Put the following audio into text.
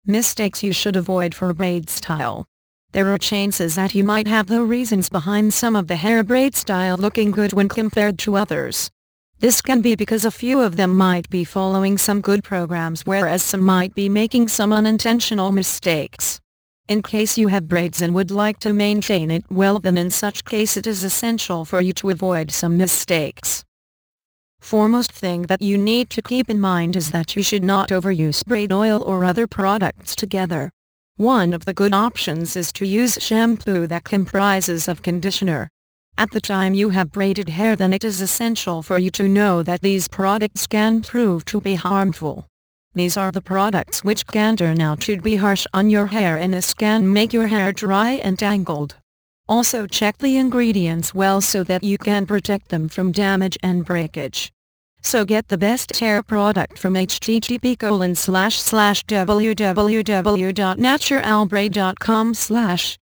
Mistakes you should avoid for braid style. There are chances that you might have the reasons behind some of the hair braid style looking good when compared to others. This can be because a few of them might be following some good programs, whereas some might be making some unintentional mistakes. In case you have braids and would like to maintain it well, then in such case it is essential for you to avoid some mistakes. Foremost thing that you need to keep in mind is that you should not overuse braid oil or other products together. One of the good options is to use shampoo that comprises of conditioner. At the time you have braided hair, then it is essential for you to know that these products can prove to be harmful. These are the products which can turn out to be harsh on your hair, and this can make your hair dry and tangled. Also check the ingredients well so that you can protect them from damage and breakage. So get the best hair product from http://www.naturalbraid.com/